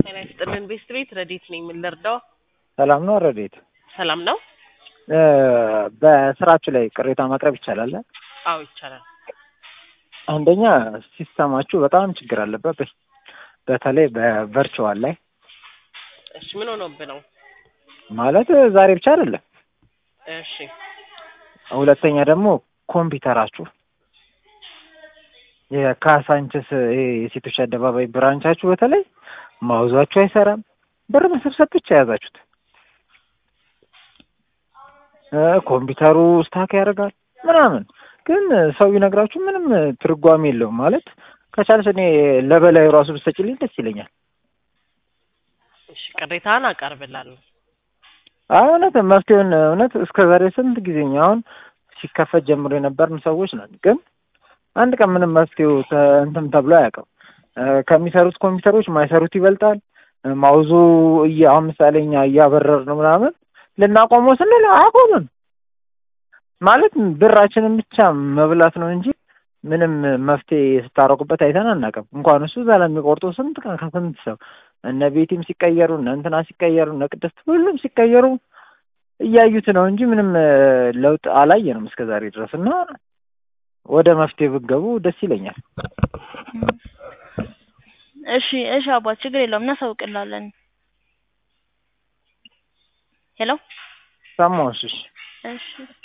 ጤና ይስጥልን ቤት ረዲት ነኝ ምን ልርዳው? ሰላም ነው ረዲት? ሰላም ነው። በስራችሁ ላይ ቅሬታ ማቅረብ ይቻላል? አዎ ይቻላል። አንደኛ ሲስተማችሁ በጣም ችግር አለበት፣ በተለይ በቨርቹዋል ላይ። እሺ ምን ሆነብህ ነው? ማለት ዛሬ ብቻ አይደለም። እሺ ሁለተኛ ደግሞ ኮምፒውተራችሁ የካሳንችስ የሴቶች አደባባይ ብራንቻችሁ በተለይ ማውዛችሁ አይሰራም። ብር መሰብሰብ ብቻ ያዛችሁት። ኮምፒውተሩ ስታክ ያደርጋል ምናምን፣ ግን ሰው ይነግራችሁ ምንም ትርጓሜ የለውም። ማለት ከቻልሽ እኔ ለበላይ ራሱ ብትሰጪልኝ ደስ ይለኛል። እሺ ቅሬታን አቀርብላለሁ። እውነት መፍትሄውን እውነት እስከዛሬ ስንት ጊዜኛ አሁን ሲከፈት ጀምሮ የነበርን ሰዎች ነን፣ ግን አንድ ቀን ምንም መፍትሄው እንትን ተብሎ አያውቅም። ከሚሰሩት ኮምፒውተሮች ማይሰሩት ይበልጣል። ማውዙ አሁን ምሳሌ እኛ እያበረር ነው ምናምን ልናቆመው ስንል አቆምን። ማለት ብራችንን ብቻ መብላት ነው እንጂ ምንም መፍትሄ ስታረቁበት አይተን አናውቅም። እንኳን እሱ እዛ ለሚቆርጡ ስንት ቀን ከስንት ሰው እነ ቤቲም ሲቀየሩ እነ እንትና ሲቀየሩ እነ ቅድስት ሁሉም ሲቀየሩ እያዩት ነው እንጂ ምንም ለውጥ አላየንም እስከዛሬ ድረስ። እና ወደ መፍትሄ ብትገቡ ደስ ይለኛል። እሺ አባ ችግር የለውም እናሳውቅላለን። ሄሎ ሰማሁሽ። እሺ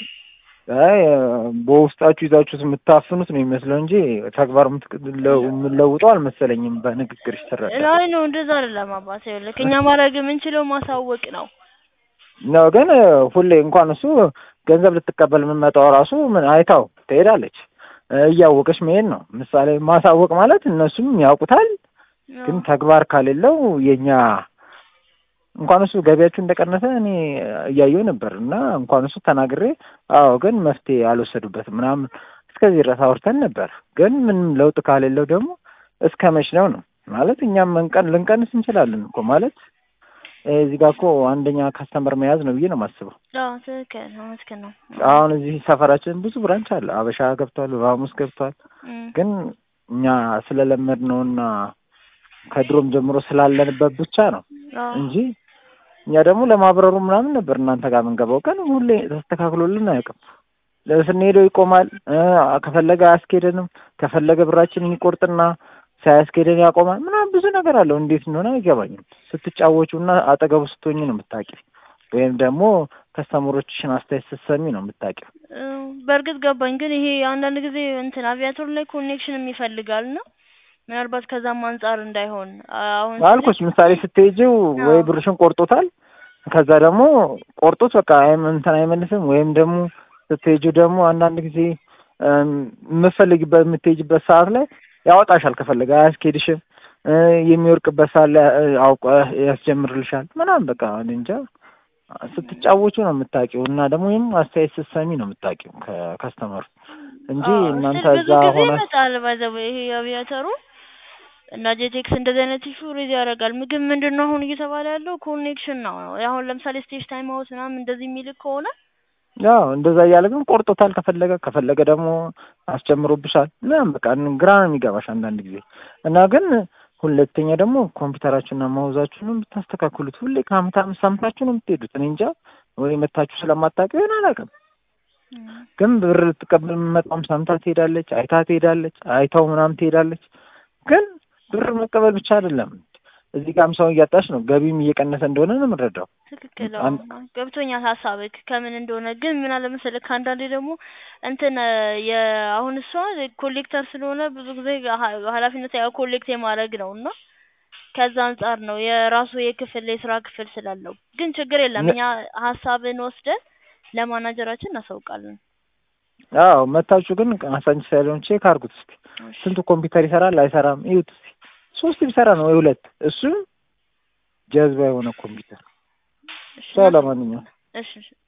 በውስጣችሁ ይዛችሁት የምታፍኑት ነው የሚመስለው እንጂ ተግባር የምትለውጠው አልመሰለኝም። በንግግር ይተረዳል። አይ ነው እንደዛ አይደለም አባቴ። ይኸውልህ እኛ ማድረግ የምንችለው ማሳወቅ ነው። ግን ሁሌ እንኳን እሱ ገንዘብ ልትቀበል የምትመጣው ራሱ ምን አይታው ትሄዳለች። እያወቀች መሄድ ነው። ምሳሌ ማሳወቅ ማለት እነሱም ያውቁታል፣ ግን ተግባር ካሌለው የኛ እንኳን እሱ ገቢያችሁ እንደቀነሰ እኔ እያየሁ ነበር። እና እንኳን እሱ ተናግሬ ግን መፍትሄ አልወሰዱበትም ምናምን እስከዚህ ድረስ አውርተን ነበር። ግን ምንም ለውጥ ካሌለው ደግሞ እስከ መች ነው ማለት እኛም ልንቀንስ እንችላለን እኮ ማለት እዚህ ጋር እኮ አንደኛ ካስተመር መያዝ ነው ብዬ ነው የማስበው። ትክክል ነው። አሁን እዚህ ሰፈራችን ብዙ ብራንች አለ። አበሻ ገብቷል፣ ራሙስ ገብቷል። ግን እኛ ስለለመድነውና ከድሮም ጀምሮ ስላለንበት ብቻ ነው እንጂ እኛ ደግሞ ለማብረሩ ምናምን ነበር እናንተ ጋር የምንገባው። ግን ሁሌ ተስተካክሎልን አያውቅም። ስንሄደው ይቆማል። ከፈለገ አያስኬደንም። ከፈለገ ብራችንን ይቆርጥና ሳያስኬደን ያቆማል ምናምን ብዙ ነገር አለው። እንዴት እንደሆነ አይገባኝም። ስትጫወቹና አጠገቡ ስትሆኚ ነው የምታውቂው፣ ወይም ደግሞ ከስተመሮችሽን አስተያየት ስትሰሚ ነው የምታውቂው። በእርግጥ ገባኝ። ግን ይሄ አንዳንድ ጊዜ እንትን አቪያቶር ላይ ኮኔክሽንም ይፈልጋልና ምናልባት ከዛም አንጻር እንዳይሆን አሁን አልኩሽ። ምሳሌ ስትሄጂው ወይ ብርሽን ቆርጦታል፣ ከዛ ደግሞ ቆርጦት በቃ እንትን አይመልስም። ወይም ደግሞ ስትሄጂው ደግሞ አንዳንድ ጊዜ የምትሄጂበት ሰዓት ላይ ያወጣሻል። ከፈለገ አያስኬድሽም። የሚወርቅበት ሰዓት ላይ አውቆ ያስጀምርልሻል ምናምን። በቃ እንጃ ስትጫወቹ ነው የምታውቂው። እና ደግሞ ይሄን አስተያየት ስትሰሚ ነው የምታውቂው ከከስተመሩ እንጂ እናንተ እዛ ሆነ ባይዘው ይሄ አቪያተሩ እና ጄቴክስ እንደዚህ አይነት ኢሹ ሬዝ ያደርጋል። ምግብ ምንድነው አሁን እየተባለ ያለው ኮኔክሽን ነው። አሁን ለምሳሌ ስቴጅ ታይም አውት ምናምን እንደዚህ የሚልክ ከሆነ እንደዛ እያለ ግን ቆርጦታል። ከፈለገ ደግሞ አስጨምሮብሻል ምናምን። በቃ ግራ ነው የሚገባሽ አንዳንድ ጊዜ። እና ግን ሁለተኛ ደግሞ ኮምፒውተራችሁና ማውዛችሁን የምታስተካክሉት ሁሌ ከአመት አመት ሰምታችሁ ነው የምትሄዱት። እኔ እንጃ ወይ መታችሁ ስለማታውቁ ይሆን አላውቅም። ግን ብር ልትቀበል የምትመጣውም ሰምታ ትሄዳለች፣ አይታ ትሄዳለች፣ አይታው ምናምን ትሄዳለች። ግን ብር መቀበል ብቻ አይደለም፣ እዚህ ጋርም ሰው እያጣሽ ነው፣ ገቢም እየቀነሰ እንደሆነ ነው የምንረዳው። ትክክል ገብቶኛል ሀሳብክ ከምን እንደሆነ። ግን ምን አለ መሰለህ ከአንዳንዴ ደግሞ እንትን አሁን እሷ ኮሌክተር ስለሆነ ብዙ ጊዜ ኃላፊነት ያው ኮሌክት የማድረግ ነው እና ከዛ አንጻር ነው የራሱ የስራ ክፍል ስላለው። ግን ችግር የለም እኛ ሀሳብን ወስደን ለማናጀራችን እናሳውቃለን። መታችሁ ግን አሳንቺ ሳይሆን ቼክ አድርጉት እስኪ። ስንቱ ኮምፒውተር ይሰራል አይሰራም እዩት እስኪ። 3 ቢሰራ ነው ወይ 2፣ እሱ ጀዝባ የሆነ ኮምፒውተር። ለማንኛውም እሺ